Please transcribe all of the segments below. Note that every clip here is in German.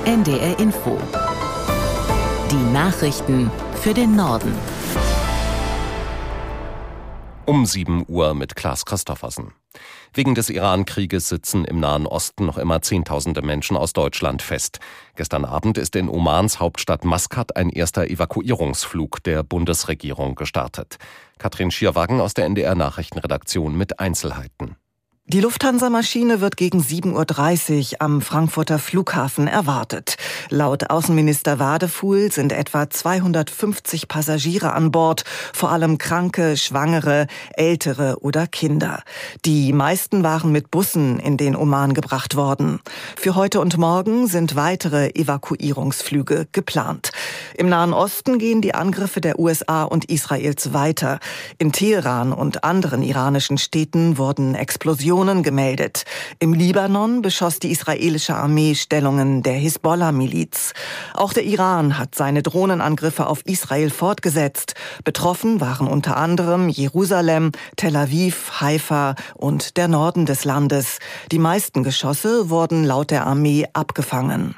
NDR Info. Die Nachrichten für den Norden. Um 7 Uhr mit Klaas Christoffersen. Wegen des Iran-Krieges sitzen im Nahen Osten noch immer Zehntausende Menschen aus Deutschland fest. Gestern Abend ist in Omans Hauptstadt Maskat ein erster Evakuierungsflug der Bundesregierung gestartet. Katrin Schierwagen aus der NDR-Nachrichtenredaktion mit Einzelheiten. Die Lufthansa-Maschine wird gegen 7.30 Uhr am Frankfurter Flughafen erwartet. Laut Außenminister Wadefuhl sind etwa 250 Passagiere an Bord, vor allem Kranke, Schwangere, Ältere oder Kinder. Die meisten waren mit Bussen in den Oman gebracht worden. Für heute und morgen sind weitere Evakuierungsflüge geplant. Im Nahen Osten gehen die Angriffe der USA und Israels weiter. In Teheran und anderen iranischen Städten wurden Explosionen gemeldet. Im Libanon beschoss die israelische Armee Stellungen der Hisbollah-Miliz. Auch der Iran hat seine Drohnenangriffe auf Israel fortgesetzt. Betroffen waren unter anderem Jerusalem, Tel Aviv, Haifa und der Norden des Landes. Die meisten Geschosse wurden laut der Armee abgefangen.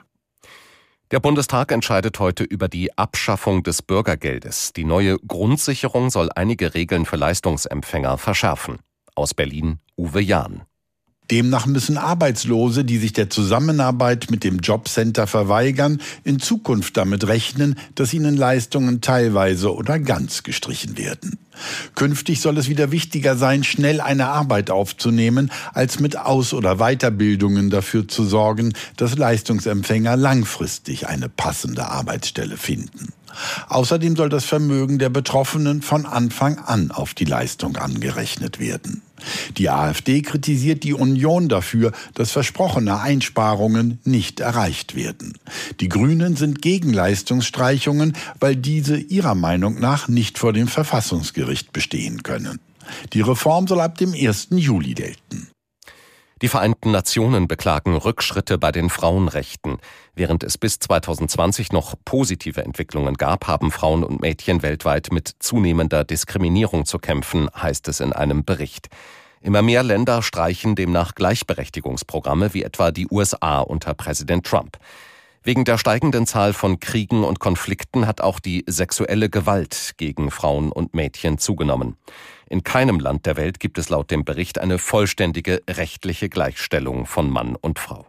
Der Bundestag entscheidet heute über die Abschaffung des Bürgergeldes. Die neue Grundsicherung soll einige Regeln für Leistungsempfänger verschärfen. Aus Berlin, Uwe Jahn. Demnach müssen Arbeitslose, die sich der Zusammenarbeit mit dem Jobcenter verweigern, in Zukunft damit rechnen, dass ihnen Leistungen teilweise oder ganz gestrichen werden. Künftig soll es wieder wichtiger sein, schnell eine Arbeit aufzunehmen, als mit Aus- oder Weiterbildungen dafür zu sorgen, dass Leistungsempfänger langfristig eine passende Arbeitsstelle finden. Außerdem soll das Vermögen der Betroffenen von Anfang an auf die Leistung angerechnet werden. Die AfD kritisiert die Union dafür, dass versprochene Einsparungen nicht erreicht werden. Die Grünen sind gegen Leistungsstreichungen, weil diese ihrer Meinung nach nicht vor dem Verfassungsgericht bestehen können. Die Reform soll ab dem 1. Juli gelten. Die Vereinten Nationen beklagen Rückschritte bei den Frauenrechten. Während es bis 2020 noch positive Entwicklungen gab, haben Frauen und Mädchen weltweit mit zunehmender Diskriminierung zu kämpfen, heißt es in einem Bericht. Immer mehr Länder streichen demnach Gleichberechtigungsprogramme, wie etwa die USA unter Präsident Trump. Wegen der steigenden Zahl von Kriegen und Konflikten hat auch die sexuelle Gewalt gegen Frauen und Mädchen zugenommen. In keinem Land der Welt gibt es laut dem Bericht eine vollständige rechtliche Gleichstellung von Mann und Frau.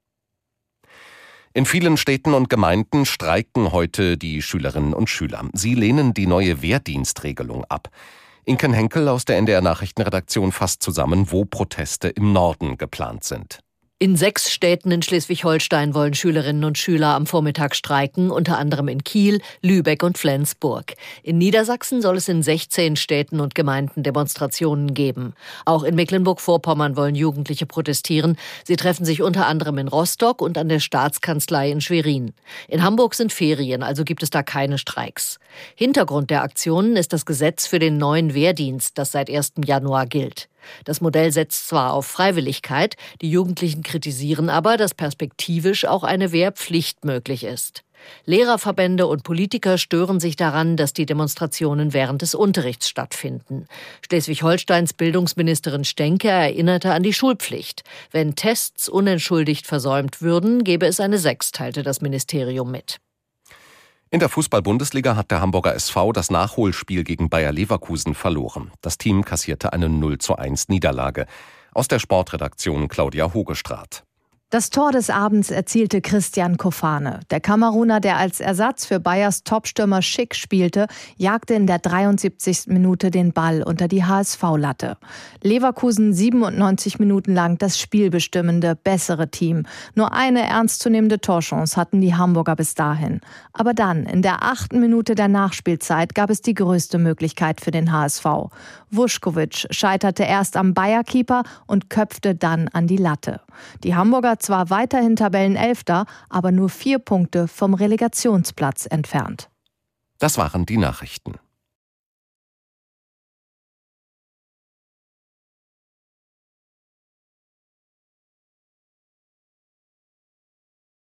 In vielen Städten und Gemeinden streiken heute die Schülerinnen und Schüler. Sie lehnen die neue Wehrdienstregelung ab. Inken Henkel aus der NDR-Nachrichtenredaktion fasst zusammen, wo Proteste im Norden geplant sind. In 6 Städten in Schleswig-Holstein wollen Schülerinnen und Schüler am Vormittag streiken, unter anderem in Kiel, Lübeck und Flensburg. In Niedersachsen soll es in 16 Städten und Gemeinden Demonstrationen geben. Auch in Mecklenburg-Vorpommern wollen Jugendliche protestieren. Sie treffen sich unter anderem in Rostock und an der Staatskanzlei in Schwerin. In Hamburg sind Ferien, also gibt es da keine Streiks. Hintergrund der Aktionen ist das Gesetz für den neuen Wehrdienst, das seit 1. Januar gilt. Das Modell setzt zwar auf Freiwilligkeit, die Jugendlichen kritisieren aber, dass perspektivisch auch eine Wehrpflicht möglich ist. Lehrerverbände und Politiker stören sich daran, dass die Demonstrationen während des Unterrichts stattfinden. Schleswig-Holsteins Bildungsministerin Stenke erinnerte an die Schulpflicht. Wenn Tests unentschuldigt versäumt würden, gäbe es eine 6, teilte das Ministerium mit. In der Fußball-Bundesliga hat der Hamburger SV das Nachholspiel gegen Bayer Leverkusen verloren. Das Team kassierte eine 0:1 Niederlage. Aus der Sportredaktion Claudia Hogestraat. Das Tor des Abends erzielte Christian Kofane. Der Kameruner, der als Ersatz für Bayers Topstürmer Schick spielte, jagte in der 73. Minute den Ball unter die HSV-Latte. Leverkusen 97 Minuten lang das spielbestimmende, bessere Team. Nur eine ernstzunehmende Torchance hatten die Hamburger bis dahin. Aber dann, in der 8. Minute der Nachspielzeit, gab es die größte Möglichkeit für den HSV. Vušković scheiterte erst am Bayer-Keeper und köpfte dann an die Latte. Die Hamburger zwar weiterhin Tabellenelfter, aber nur 4 Punkte vom Relegationsplatz entfernt. Das waren die Nachrichten.